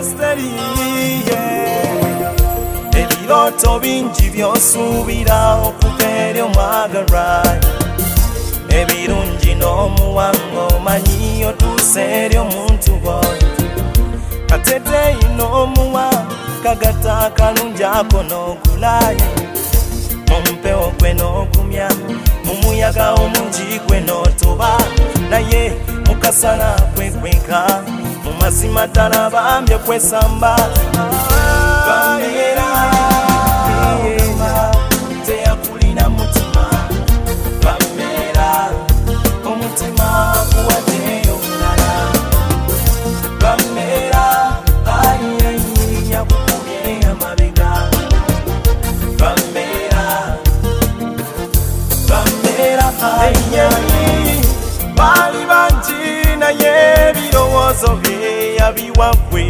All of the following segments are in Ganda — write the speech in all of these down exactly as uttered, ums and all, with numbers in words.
Esteri ebiroto bingi by'osuubira okuva eri omwagala ebirungi n'omuwango omanyi otuuse eri omuntu gwoyo kateteyi n'omuwa kagata akalungi ako n'ogulayo mumpewo gwe n'ogumya mumuyaga omungi gwe n'otoba naye mukasana kwekwenka mu mazima ddala bambye kwesamba bambeera teyakulina mutima bambeera omutima guwaddeyo omulala bambeera ayiyayiya kukubye amabega bambeera bambeera ayiyayi bali bangi naye ebirowoozo bye yabiwagwe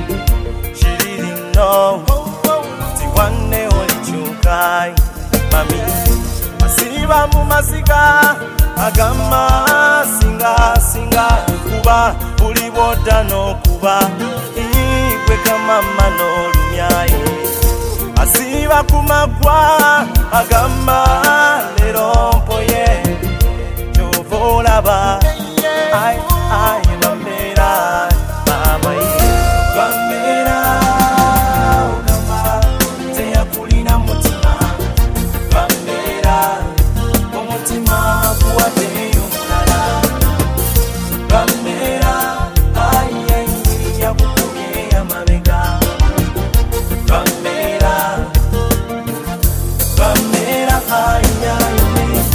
kirino tiwanne olikyukayi mami asiba mu masiga agamba singa singa kuba buli bwodda n'okuba igwe kamama n'olumyayi asiba ku maggwa agamba leero mpoye kyova olaba ai ai bambeera amayi bambeera ogamba teyakulina mutima bambeera omutima guwaddeyo omulala bambeera ayiyayiya kukubye amabega bambeera bambeera ayiyayiya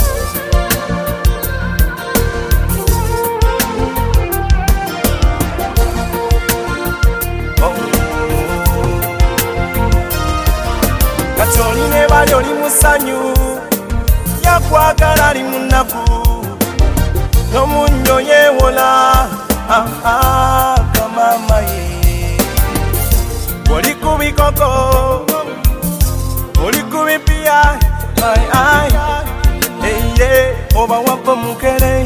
kati oline bali oli musanyu yakwagala ali munaku n'omunyo yeewola kamama ye oli ku bikoko oli ku bipiya eye oba wava mukere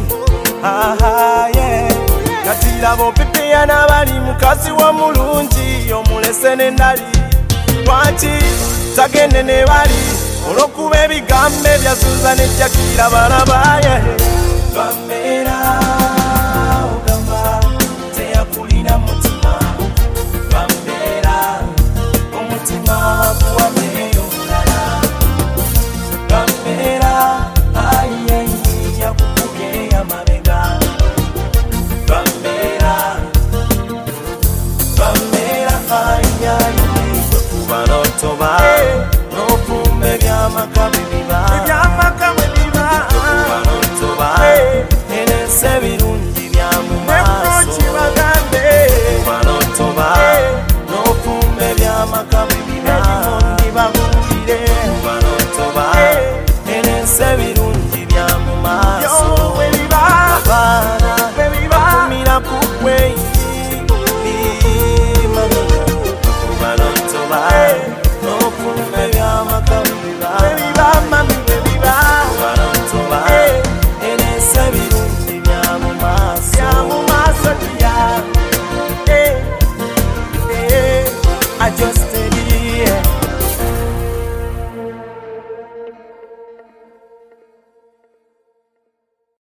kati laba opipiya n'abali mukazi wa mulungi omulese n'endali lwaki tagende ne bali olw'okuba ebigambo ebyasuuza n'ejjakira balabaye bambeera